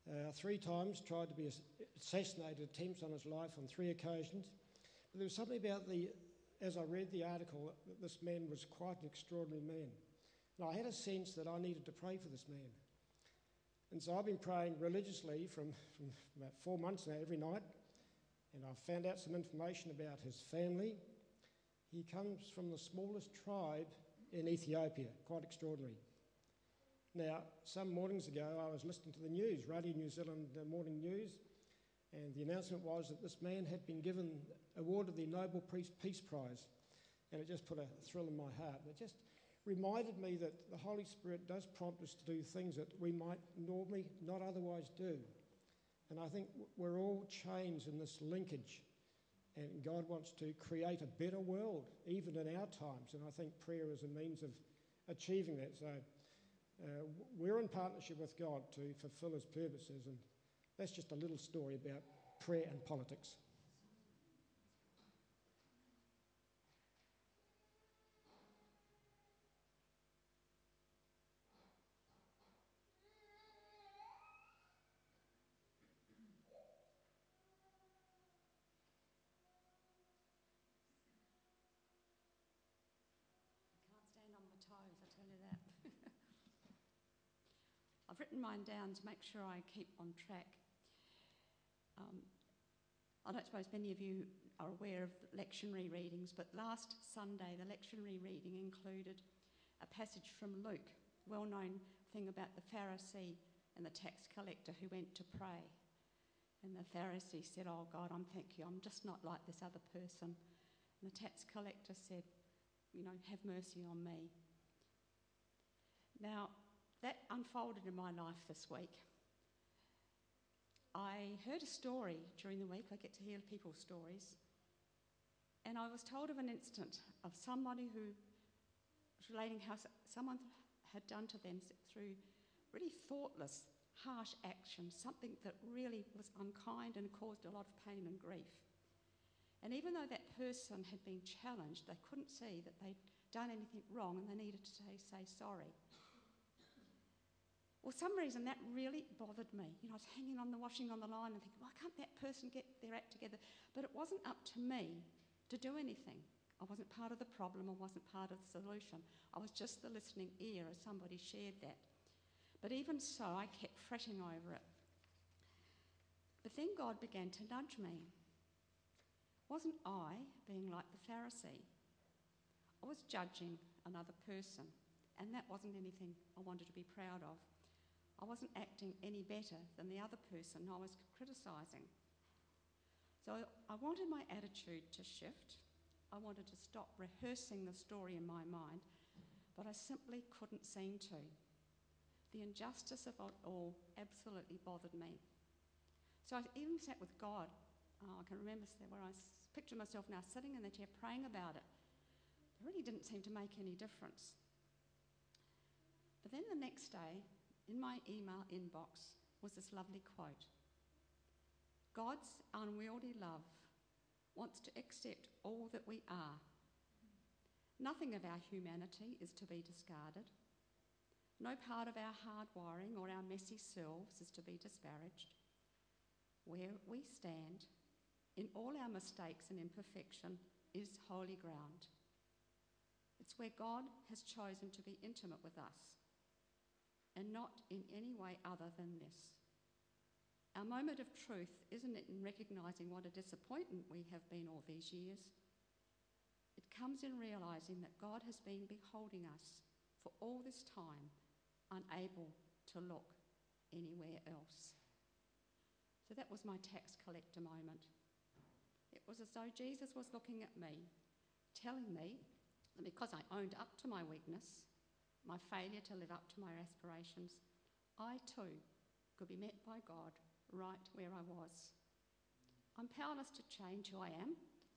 3 times, tried to be assassinated, attempts on his life on 3 occasions. But there was something about as I read the article, that this man was quite an extraordinary man. And I had a sense that I needed to pray for this man. And so I've been praying religiously from about 4 months now, every night. And I've found out some information about his family. He comes from the smallest tribe in Ethiopia, quite extraordinary. Now, some mornings ago, I was listening to the news, Radio New Zealand Morning News, and the announcement was that this man had been awarded the Nobel Peace Prize, and it just put a thrill in my heart. It just reminded me that the Holy Spirit does prompt us to do things that we might normally not otherwise do. And I think we're all chains in this linkage, and God wants to create a better world, even in our times, and I think prayer is a means of achieving that. So we're in partnership with God to fulfill his purposes, and that's just a little story about prayer and politics. Stand on my toes, I tell you that. I've written mine down to make sure I keep on track. I don't suppose many of you are aware of lectionary readings, but last Sunday the lectionary reading included a passage from Luke, well-known thing about the Pharisee and the tax collector who went to pray. And the Pharisee said, "Oh God, thank you, I'm just not like this other person." And the tax collector said, "Have mercy on me." Now, that unfolded in my life this week. I heard a story during the week. I get to hear people's stories. And I was told of an incident of somebody who was relating how someone had done to them through really thoughtless, harsh action, something that really was unkind and caused a lot of pain and grief. And even though that person had been challenged, they couldn't see that they'd done anything wrong and they needed to say sorry. For some reason, that really bothered me. I was hanging on the washing on the line and thinking, why can't that person get their act together? But it wasn't up to me to do anything. I wasn't part of the problem. I wasn't part of the solution. I was just the listening ear as somebody shared that. But even so, I kept fretting over it. But then God began to nudge me. Wasn't I being like the Pharisee? I was judging another person, and that wasn't anything I wanted to be proud of. I wasn't acting any better than the other person I was criticising. So I wanted my attitude to shift. I wanted to stop rehearsing the story in my mind, but I simply couldn't seem to. The injustice of it all absolutely bothered me. So I even sat with God. I can remember where I picture myself now sitting in the chair praying about it. It really didn't seem to make any difference. But then the next day, in my email inbox, was this lovely quote. God's unwieldy love wants to accept all that we are. Nothing of our humanity is to be discarded. No part of our hard wiring or our messy selves is to be disparaged. Where we stand, in all our mistakes and imperfection, is holy ground. It's where God has chosen to be intimate with us, and not in any way other than this. Our moment of truth isn't in recognising what a disappointment we have been all these years. It comes in realising that God has been beholding us for all this time, unable to look anywhere else. So that was my tax collector moment. It was as though Jesus was looking at me, telling me that because I owned up to my weakness, my failure to live up to my aspirations, I too could be met by God right where I was. I'm powerless to change who I am,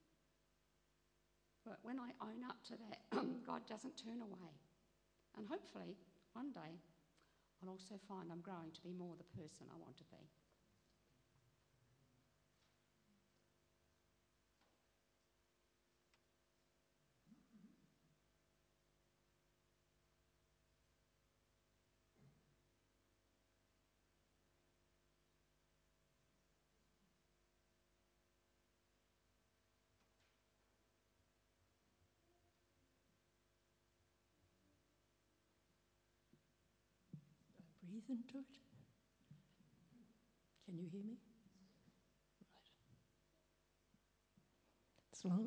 but when I own up to that, God doesn't turn away. And hopefully, one day, I'll also find I'm growing to be more the person I want to be. breathe into it. Can you hear me? Right. It's long.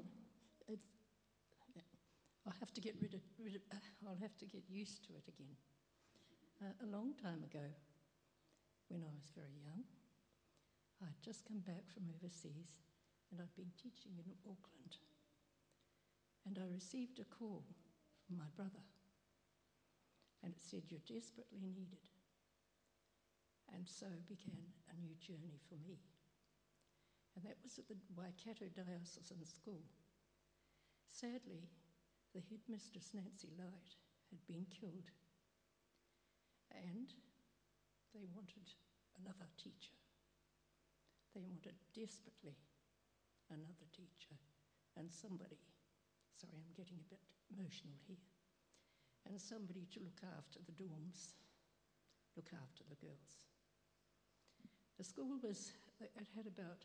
I'll have to get I'll have to get used to it again. A long time ago, when I was very young, I'd just come back from overseas and I'd been teaching in Auckland. And I received a call from my brother. And it said, "You're desperately needed." And so began a new journey for me. And that was at the Waikato Diocesan School. Sadly, the headmistress, Nancy Light, had been killed. And they wanted another teacher. They wanted desperately another teacher and somebody, sorry, I'm getting a bit emotional here, and somebody to look after the dorms, look after the girls. The school it had about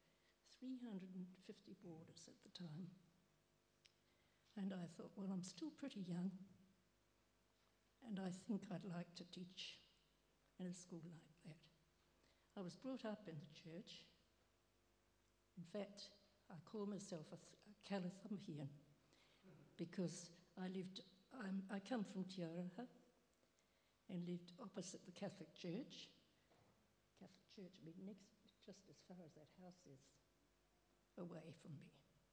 350 boarders at the time. And I thought, well, I'm still pretty young, and I think I'd like to teach in a school like that. I was brought up in the church. In fact, I call myself a Calathumpian because I come from Te Araha and lived opposite the Catholic Church. Catholic Church being next, just as far as that house is away from me.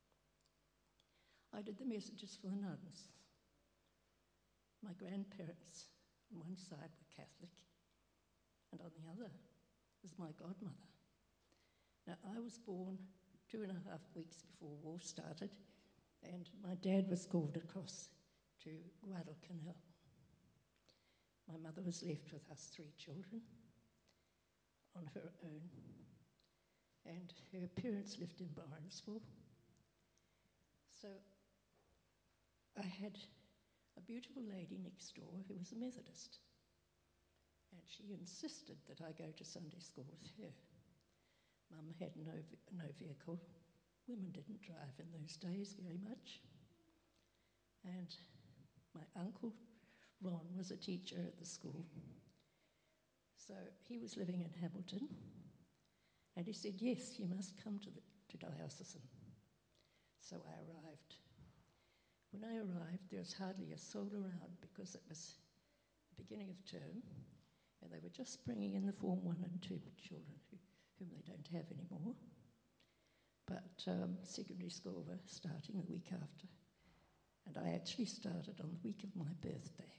I did the messages for the nuns. My grandparents on one side were Catholic, and on the other was my godmother. Now, I was born 2.5 weeks before war started, and my dad was called across to Guadalcanal. My mother was left with us 3 children on her own, and her parents lived in Barnesville. So I had a beautiful lady next door who was a Methodist, and she insisted that I go to Sunday school with her. Mum had no vehicle. Women didn't drive in those days very much. And my uncle, Ron, was a teacher at the school. So he was living in Hamilton, and he said, "Yes, you must come to Diocesan." So I arrived. When I arrived, there was hardly a soul around because it was the beginning of term, and they were just bringing in the Form 1 and 2 children whom they don't have anymore. But secondary school were starting the week after, and I actually started on the week of my birthday.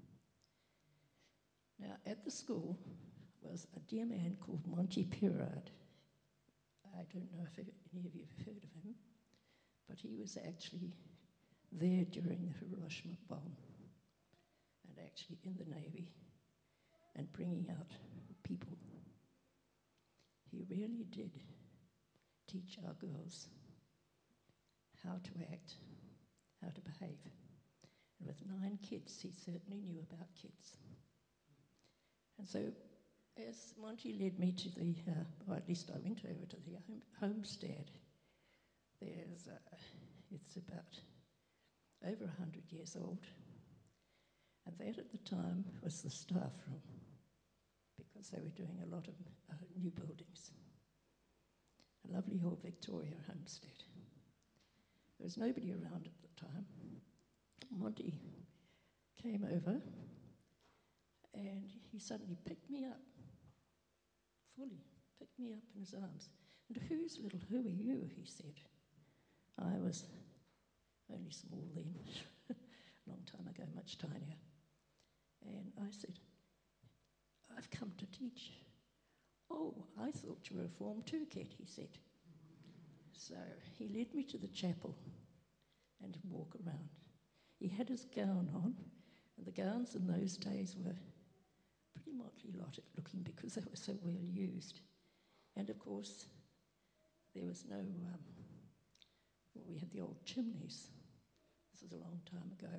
Now, at the school was a dear man called Monty Perard. I don't know if any of you have heard of him, but he was actually there during the Hiroshima bomb and actually in the Navy and bringing out people. He really did teach our girls how to act, how to behave. And with 9 kids, he certainly knew about kids. And so as Monty led me to or at least I went over to the homestead, it's about over 100 years old. And that at the time was the staff room, because they were doing a lot of new buildings. A lovely old Victoria homestead. There was nobody around at the time. Monty came over and he suddenly picked me up, fully picked me up in his arms. "And who are you?" he said. I was only small then, a long time ago, much tinier. And I said, "I've come to teach." "Oh, I thought you were a Form 2 kid," he said. So he led me to the chapel and walk around. He had his gown on, and the gowns in those days were pretty motley looking because they were so well used. And of course, there was no, we had the old chimneys. This was a long time ago,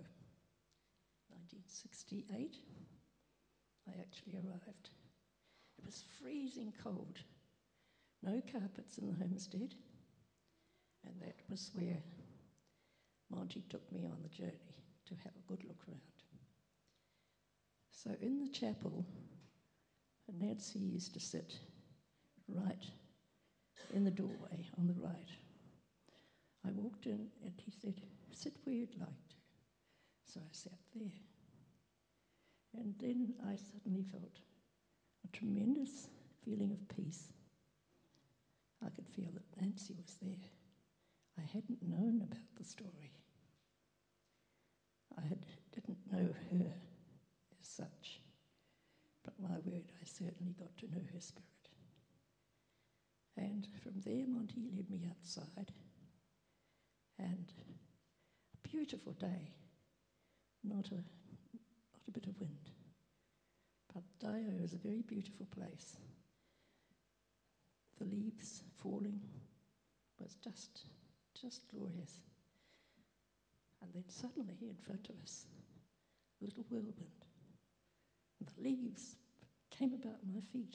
1968. I actually arrived. It was freezing cold, no carpets in the homestead, and that was where Monty took me on the journey to have a good look around. So in the chapel, Nancy used to sit right in the doorway on the right. I walked in and he said, "Sit where you'd like to." So I sat there. And then I suddenly felt a tremendous feeling of peace. I could feel that Nancy was there. I hadn't known about the story. Didn't know her as such. But my word, I certainly got to know her spirit. And from there, Monty led me outside. And a beautiful day, not a bit of wind. But Dio is a very beautiful place. The leaves falling was just glorious. And then suddenly in front of us, a little whirlwind. And the leaves came about my feet.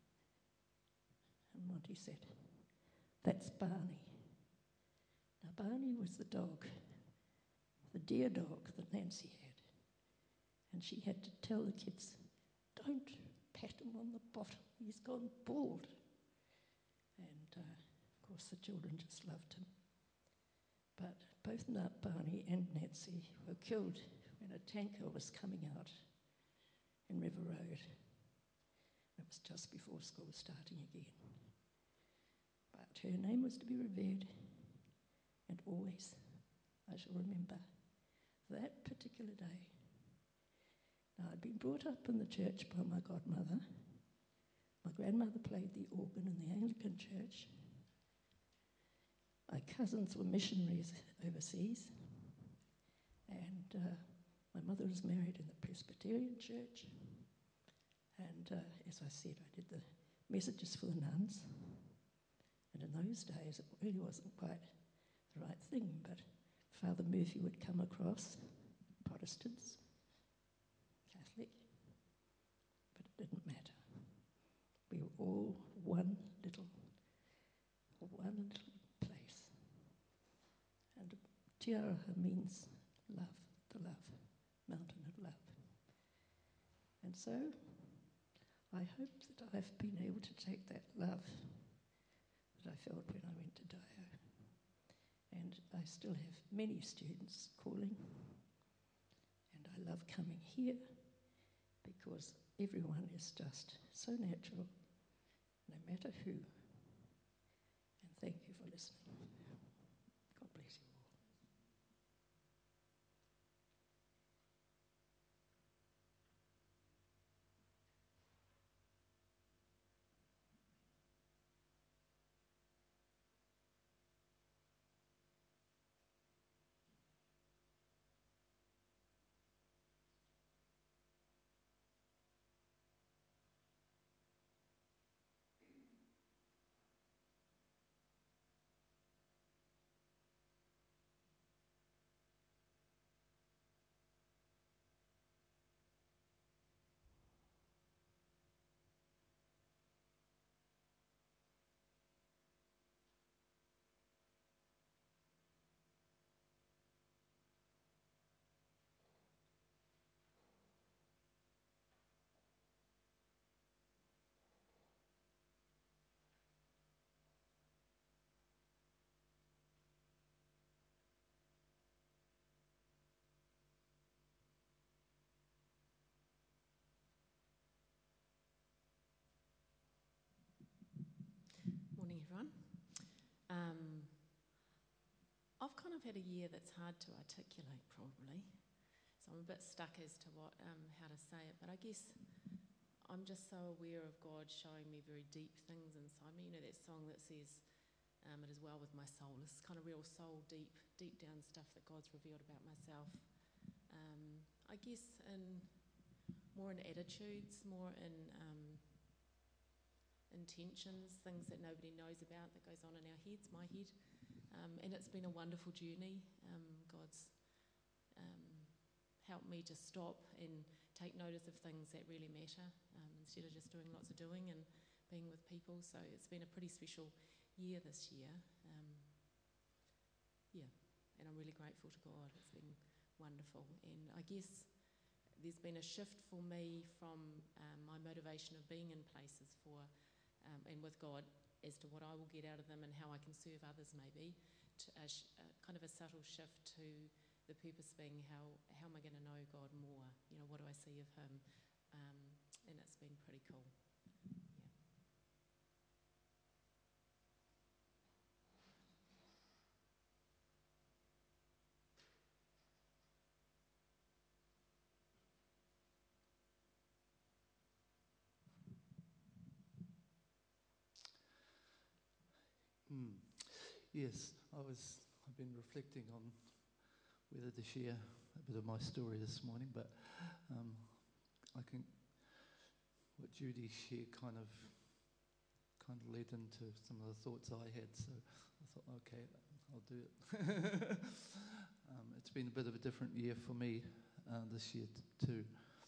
And Monty said, "That's Barney." Now Barney was the dog, the dear dog that Nancy had. And she had to tell the kids, "Don't pat him on the bottom, he's gone bald." And of course the children just loved him. But both Barney and Nancy were killed when a tanker was coming out in River Road. It was just before school starting again. But her name was to be revered, and always I shall remember that particular day. Now, I'd been brought up in the church by my godmother. My grandmother played the organ in the Anglican church. My cousins were missionaries overseas, and my mother was married in the Presbyterian church. And as I said, I did the messages for the nuns. And in those days, it really wasn't quite the right thing, but Father Murphy would come across, Protestants, Catholic, but it didn't matter. We were all one little place. And Tiaraha means love, the love, mountain of love. And so I hope that I've been able to take that love that I felt when I went to Dio. And I still have many students calling. And I love coming here because everyone is just so natural, no matter who. And thank you for listening. God bless you all. Morning, everyone. I've kind of had a year that's hard to articulate, probably. So I'm a bit stuck as to how to say it. But I guess I'm just so aware of God showing me very deep things inside me. You know that song that says, "It is well with my soul." This kind of real soul, deep down stuff that God's revealed about myself. I guess more in attitudes, more in intentions, things that nobody knows about that goes on in our heads, my head. And it's been a wonderful journey. God's helped me to stop and take notice of things that really matter instead of just doing lots of doing and being with people. So it's been a pretty special year this year. And I'm really grateful to God. It's been wonderful. And I guess there's been a shift for me from my motivation of being in places and with God as to what I will get out of them and how I can serve others maybe, to kind of a subtle shift to the purpose being how am I going to know God more? You know, what do I see of Him? And it's been pretty cool. Yeah. Yes, I've been reflecting on whether to share a bit of my story this morning, but I think what Judy shared kind of led into some of the thoughts I had, so I thought, okay, I'll do it. It's been a bit of a different year for me this year too.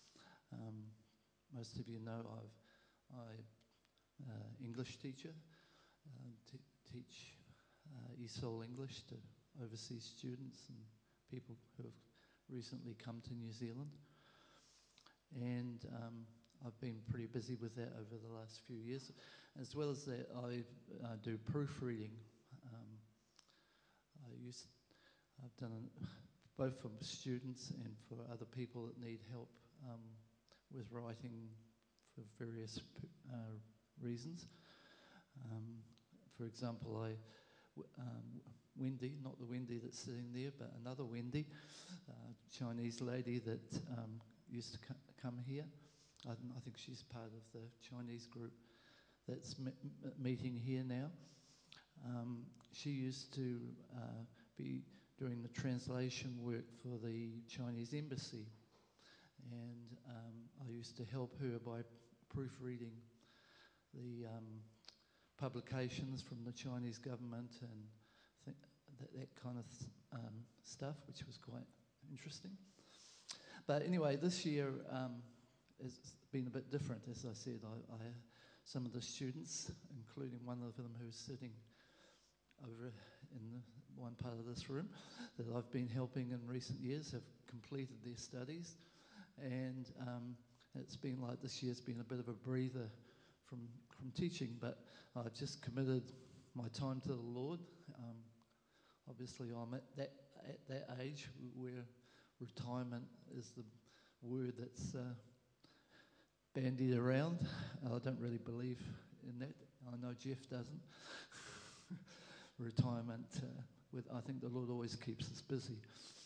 Most of you know I'm an English teacher, teach ESOL English to overseas students and people who have recently come to New Zealand. And I've been pretty busy with that over the last few years. As well as that, I do proofreading. I've done both for students and for other people that need help with writing for various reasons. For example, Wendy, not the Wendy that's sitting there, but another Wendy, Chinese lady that used to come here. I think she's part of the Chinese group that's meeting here now. She used to be doing the translation work for the Chinese embassy, and I used to help her by proofreading the publications from the Chinese government and that kind of stuff, which was quite interesting. But anyway, this year has been a bit different. As I said, I some of the students, including one of them who's sitting over in the one part of this room that I've been helping in recent years, have completed their studies, and it's been like this year's been a bit of a breather from teaching, but I've just committed my time to the Lord. Obviously, I'm at that age where retirement is the word that's bandied around. I don't really believe in that. I know Jeff doesn't. Retirement, I think the Lord always keeps us busy.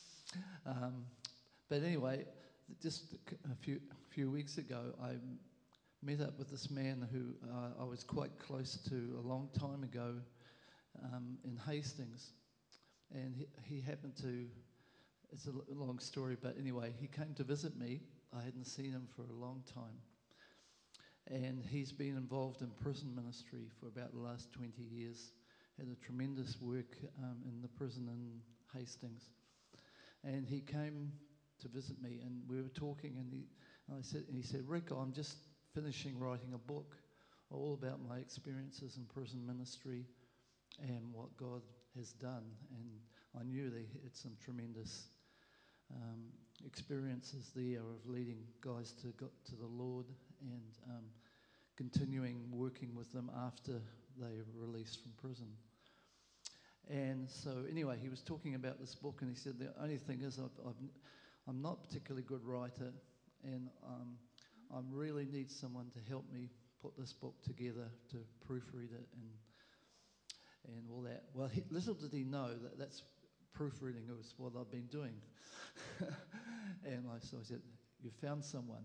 But anyway, just a few weeks ago, I met up with this man who I was quite close to a long time ago in Hastings. And he happened to, it's a long story, but anyway, he came to visit me. I hadn't seen him for a long time. And he's been involved in prison ministry for about the last 20 years. Had a tremendous work in the prison in Hastings. And he came to visit me, and we were talking, and he said, Rick, I'm just finishing writing a book all about my experiences in prison ministry and what God has done. And I knew they had some tremendous experiences there of leading guys to the Lord and continuing working with them after they were released from prison. And so anyway, he was talking about this book, and he said, the only thing is I'm not a particularly good writer, and I really need someone to help me put this book together, to proofread it and all that. Well, little did he know that's proofreading was what I've been doing. And so I said, you found someone.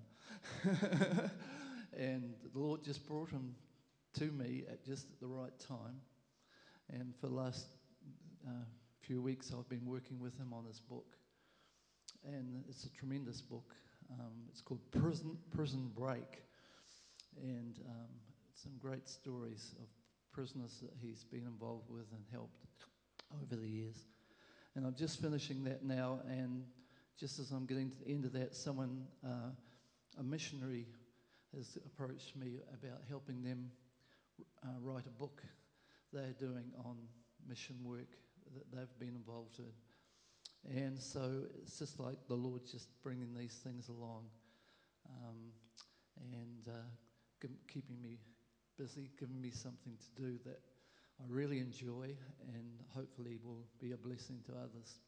And the Lord just brought him to me at just the right time. And for the last few weeks, I've been working with him on his book. And it's a tremendous book. It's called Prison Break. And some great stories of prisoners that he's been involved with and helped over the years. And I'm just finishing that now, and just as I'm getting to the end of that, a missionary has approached me about helping them write a book they're doing on mission work that they've been involved in. And so it's just like the Lord just bringing these things along, and keeping me busy, giving me something to do that I really enjoy and hopefully will be a blessing to others.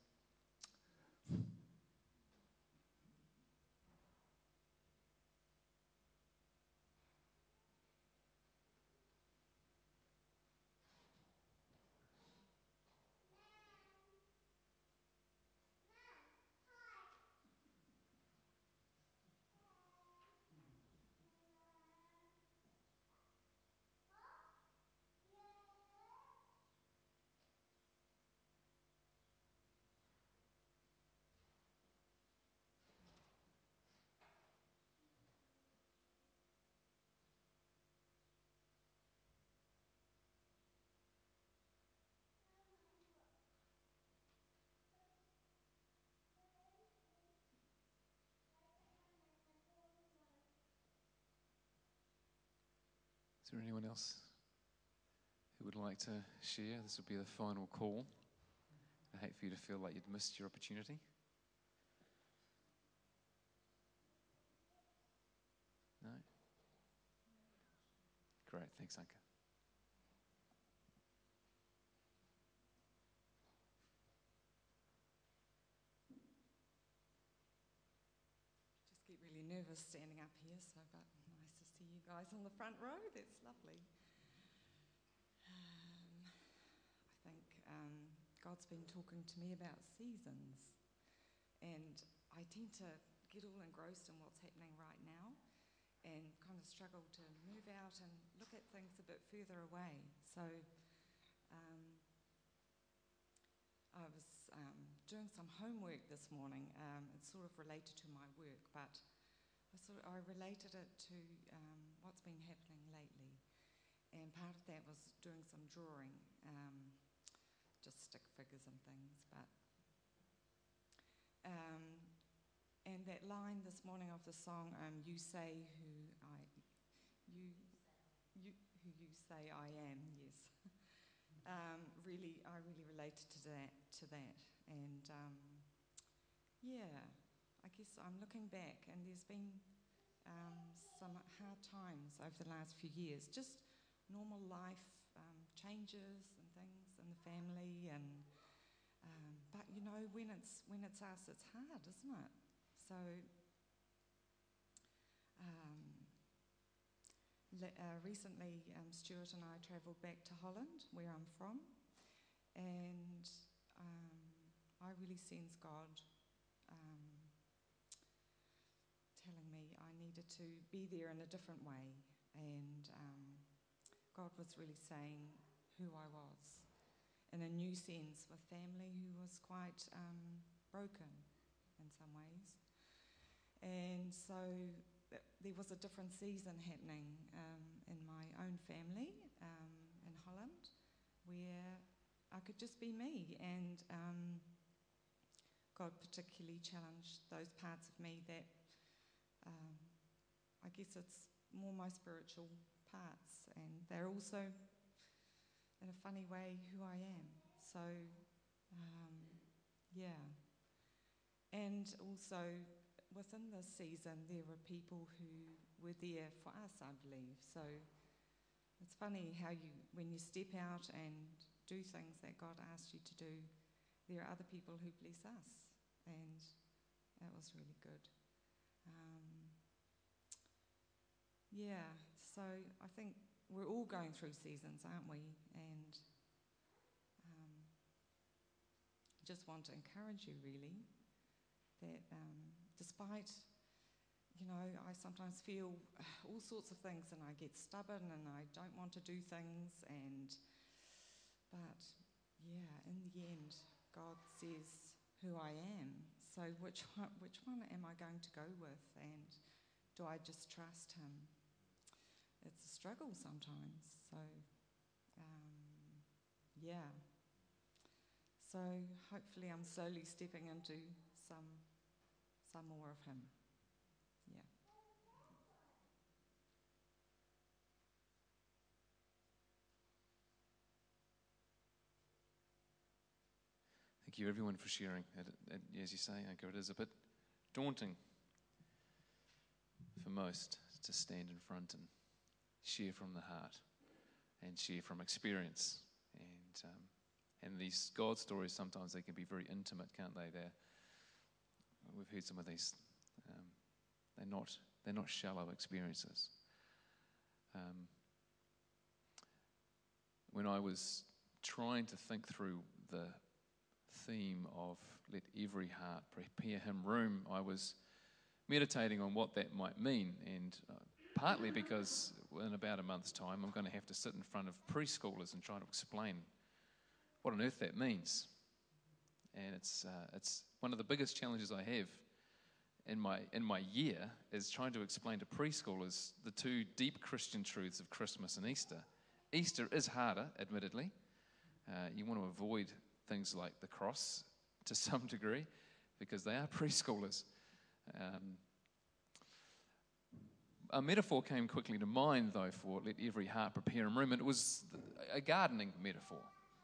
Is there anyone else who would like to share? This will be the final call. I hate for you to feel like you'd missed your opportunity. No? Great, thanks, Anka. Just get really nervous standing up here, so but nice to see you guys on the front row. That's lovely. I think God's been talking to me about seasons, and I tend to get all engrossed in what's happening right now and kind of struggle to move out and look at things a bit further away. So I was doing some homework this morning. It's sort of related to my work, but I related it to what's been happening lately. And part of that was doing some drawing, just stick figures and things. But and that line this morning of the song, "You say who you say I am," yes. I really related to that, and I guess I'm looking back, and there's been some hard times over the last few years, just normal life changes and things in the family, and but you know, when it's us, it's hard, isn't it? So recently, Stuart and I travelled back to Holland, where I'm from, and I really sense God telling me I needed to be there in a different way, and God was really saying who I was in a new sense, with family who was quite broken in some ways. And so there was a different season happening in my own family in Holland, where I could just be me, and God particularly challenged those parts of me that I guess it's more my spiritual parts, and they're also, in a funny way, who I am. So, and also within this season, there were people who were there for us, I believe. So it's funny how when you step out and do things that God asked you to do, there are other people who bless us, and that was really good. So I think we're all going through seasons, aren't we? And just want to encourage you, really, that despite, you know, I sometimes feel all sorts of things, and I get stubborn and I don't want to do things, but in the end, God says who I am. So which one am I going to go with, and do I just trust Him? It's a struggle sometimes. So so hopefully I'm slowly stepping into some more of Him. Thank thank you everyone for sharing. As you say, Anchor, it is a bit daunting for most to stand in front and share from the heart and share from experience. And these God stories, sometimes they can be very intimate, can't they? We've heard some of these. They're not shallow experiences. When I was trying to think through the theme of let every heart prepare him room, I was meditating on what that might mean, and partly because in about a month's time I'm going to have to sit in front of preschoolers and try to explain what on earth that means. And it's one of the biggest challenges I have in my year is trying to explain to preschoolers the two deep Christian truths of Christmas and Easter. Easter is harder, admittedly. You want to avoid things like the cross to some degree because they are preschoolers. A metaphor came quickly to mind, though, for let every heart prepare him room, and it was a gardening metaphor.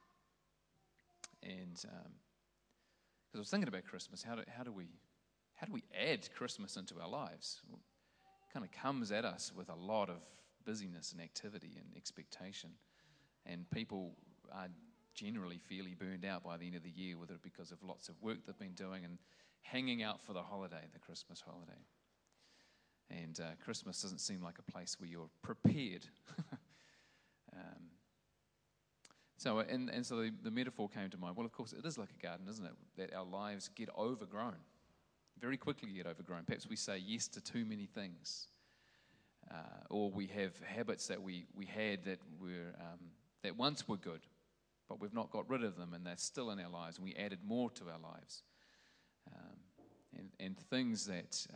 And because I was thinking about Christmas, how do we add Christmas into our lives? Well, it kind of comes at us with a lot of busyness and activity and expectation, and people are generally fairly burned out by the end of the year, whether it because of lots of work they've been doing and hanging out for the holiday, the Christmas holiday. And Christmas doesn't seem like a place where you're prepared. So the metaphor came to mind. Well, of course, it is like a garden, isn't it? That our lives get overgrown, very quickly get overgrown. Perhaps we say yes to too many things, or we have habits that we had that that once were good, but we've not got rid of them, and they're still in our lives, and we added more to our lives, and things that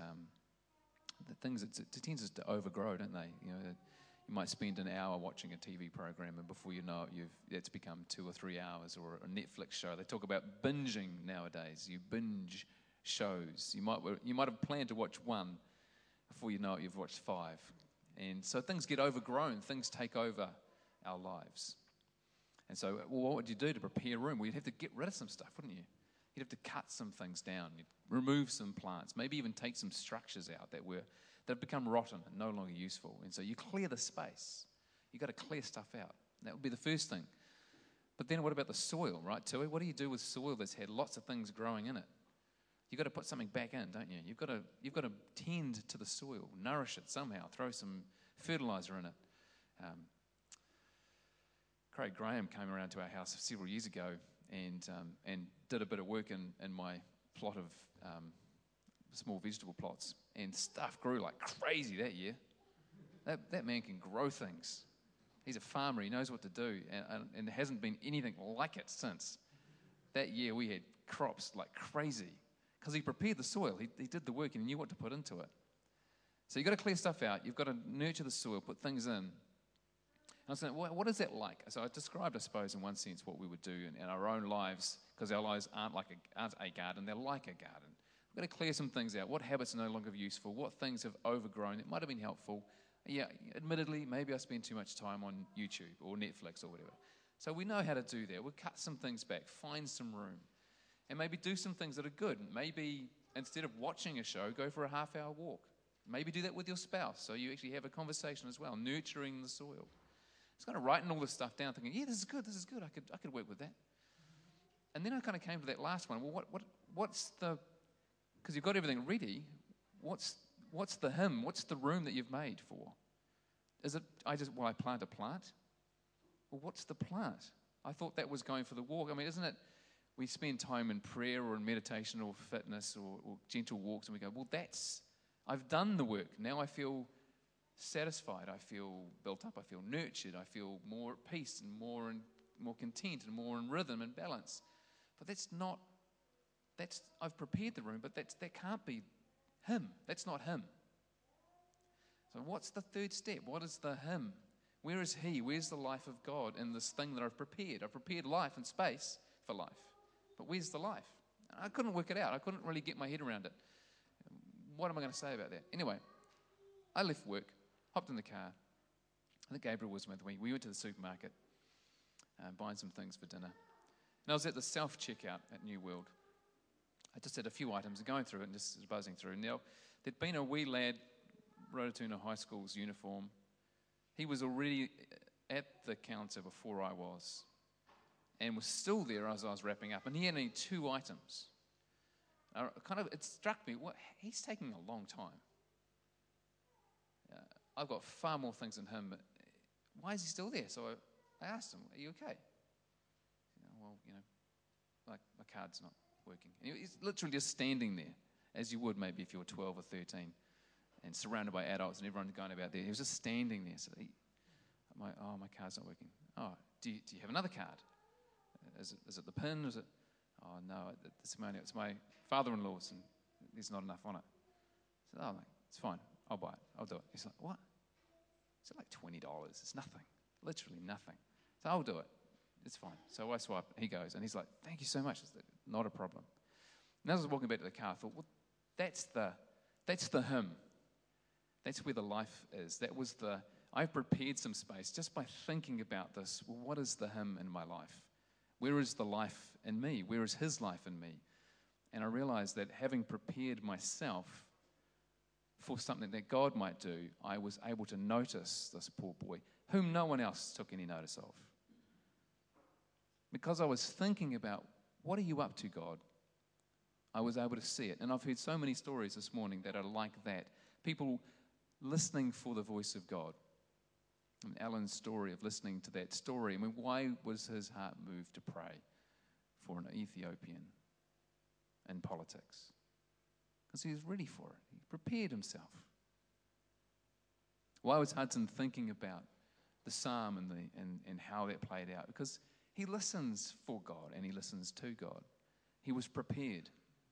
it tends to overgrow, don't they? You might spend an hour watching a TV program, and before you know it, it's become 2 or 3 hours, or a Netflix show. They talk about binging nowadays. You binge shows. You might have planned to watch one, before you know it, you've watched 5. And so things get overgrown. Things take over our lives. And so, what would you do to prepare room? Well, you'd have to get rid of some stuff, wouldn't you? You'd have to cut some things down. You'd remove some plants, maybe even take some structures out that have become rotten and no longer useful. And so you clear the space. You've got to clear stuff out. That would be the first thing. But then what about the soil, right, Tui? What do you do with soil that's had lots of things growing in it? You've got to put something back in, don't you? You've got to tend to the soil, nourish it somehow, throw some fertilizer in it. Craig Graham came around to our house several years ago and did a bit of work in my plot of small vegetable plots, and stuff grew like crazy that year. That man can grow things. He's a farmer. He knows what to do, and there hasn't been anything like it since. That year we had crops like crazy because he prepared the soil. He did the work and he knew what to put into it. So you've got to clear stuff out. You've got to nurture the soil, put things in. And I was saying, what is that like? So I described, I suppose, in one sense, what we would do in our own lives, because our lives aren't a garden, they're like a garden. We've got to clear some things out. What habits are no longer useful? What things have overgrown? It might have been helpful. Yeah, admittedly, maybe I spend too much time on YouTube or Netflix or whatever. So we know how to do that. We'll cut some things back, find some room, and maybe do some things that are good. Maybe instead of watching a show, go for a half-hour walk. Maybe do that with your spouse, so you actually have a conversation as well, nurturing the soil. It's kind of writing all this stuff down, thinking, yeah, this is good. I could work with that. And then I kind of came to that last one. Well, what's the? Because you've got everything ready. What's the hymn? What's the room that you've made for? Is it I plant a plant? Well, what's the plant? I thought that was going for the walk. I mean, isn't it? We spend time in prayer or in meditation or fitness or gentle walks, and we go, well, I've done the work. Now I feel satisfied. I feel built up. I feel nurtured. I feel more at peace and more content and more in rhythm and balance. But I've prepared the room, but that can't be him. That's not him. So what's the third step? What is the him? Where is he? Where's the life of God in this thing that I've prepared? I've prepared life and space for life. But where's the life? I couldn't work it out. I couldn't really get my head around it. What am I going to say about that? Anyway, I left work, hopped in the car. I think Gabriel was with me. We went to the supermarket, buying some things for dinner. And I was at the self-checkout at New World. I just had a few items going through it and just buzzing through. Now, there'd been a wee lad, Rototuna High School's uniform. He was already at the counter before I was and was still there as I was wrapping up. And he had only 2 items. It struck me, he's taking a long time. I've got far more things than him, but why is he still there? So I asked him, are you okay? Like my card's not working. And he's literally just standing there, as you would maybe if you were 12 or 13, and surrounded by adults and everyone going about there. He was just standing there. So my card's not working. Oh, do you have another card? Is it the PIN? Is it? Oh, no, it's my father-in-law's, and there's not enough on it. I said, oh, mate, it's fine. I'll buy it. I'll do it. He's like, what? It's like $20. It's nothing. Literally nothing. So I'll do it. It's fine. So I swipe. He goes, and he's like, thank you so much. It's not a problem. And as I was walking back to the car, I thought, well, that's the him. That's where the life is. I've prepared some space just by thinking about this. Well, what is the him in my life? Where is the life in me? Where is his life in me? And I realized that having prepared myself for something that God might do, I was able to notice this poor boy, whom no one else took any notice of. Because I was thinking about, what are you up to, God? I was able to see it. And I've heard so many stories this morning that are like that. People listening for the voice of God. And Alan's story of listening to that story. I mean, why was his heart moved to pray for an Ethiopian in politics? Because he was ready for it. He prepared himself. Why was Hudson thinking about the psalm and how that played out? Because he listens for God and he listens to God. He was prepared.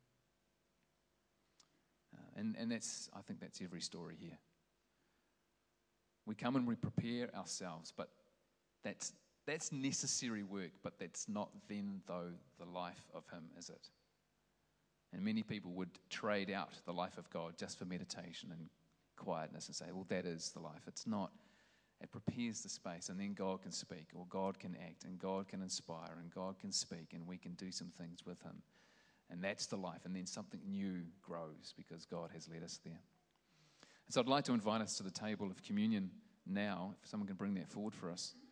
And I think that's every story here. We come and we prepare ourselves, but that's necessary work, but that's not then, though, the life of him, is it? And many people would trade out the life of God just for meditation and quietness and say, well, that is the life. It's not. It prepares the space, and then God can speak, or God can act, and God can inspire, and God can speak, and we can do some things with him. And that's the life, and then something new grows because God has led us there. And so I'd like to invite us to the table of communion now, if someone can bring that forward for us.